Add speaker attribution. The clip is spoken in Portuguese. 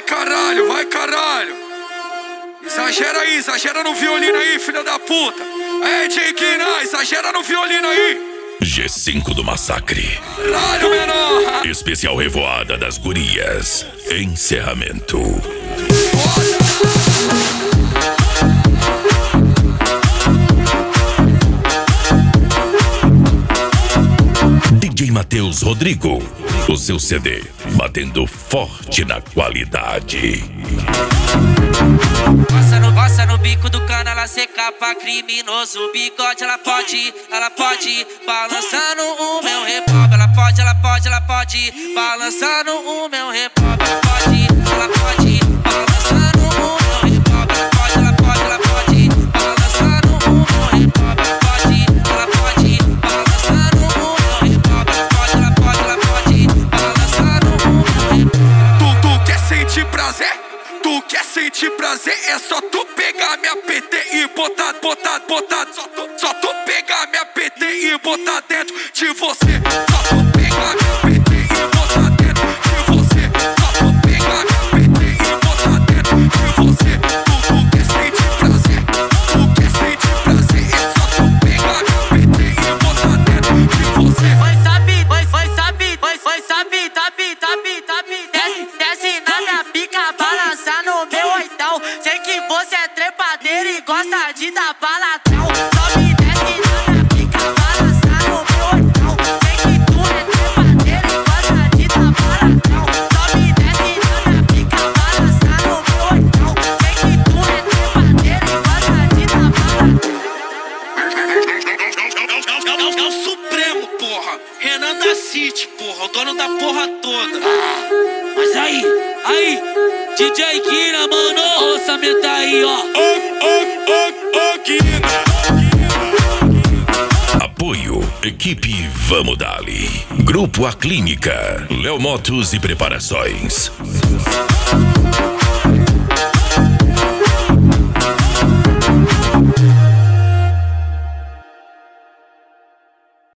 Speaker 1: caralho, vai caralho. Exagera aí, exagera no violino aí, filha da puta. É, Diguinha, exagera no violino aí.
Speaker 2: G5 do Massacre.
Speaker 1: Caralho, menor.
Speaker 2: Especial Revoada das Gurias. Encerramento. DJ Matheus Rodrigo. O seu CD batendo forte na qualidade.
Speaker 3: Passa no bico do cano, ela seca pra criminoso. O bigode ela pode balançando o meu repop. Ela pode balançando o meu repop. Ela pode balançando o meu repop. Ela pode balançando o meu repop. Ela pode balançando o meu repop. Ela pode balançando o meu repop.
Speaker 1: Tu quer sentir prazer? Tu quer sentir prazer? É só tu pegar minha PT e botar. Só tu pegar minha PT e botar dentro de você. Só tu pegar minha PT e botar dentro de você. Só tu pegar minha PT e botar dentro de você. Tu quer sentir prazer? Tu quer sentir prazer? É só tu pegar minha PT e botar dentro de você.
Speaker 3: Desce na minha pica, balança no meu oitão. Sei que você é trepadeira e gosta de dar balatão. Sobe e desce na minha pica, balança no meu oitão. Sei que tu é trepadeira e gosta de dar balatão. Sobe e desce na minha pica, balança no meu oitão. Sei que tu é trepadeira e gosta de dar balatão.
Speaker 1: É o Supremo, porra. Renan da City, porra. O dono da porra toda.
Speaker 3: Mas aí, DJ Kina, mano, o orçamento aí, ó.
Speaker 2: Apoio, equipe Vamos Dali. Grupo A Clínica, Léo Motos e Preparações.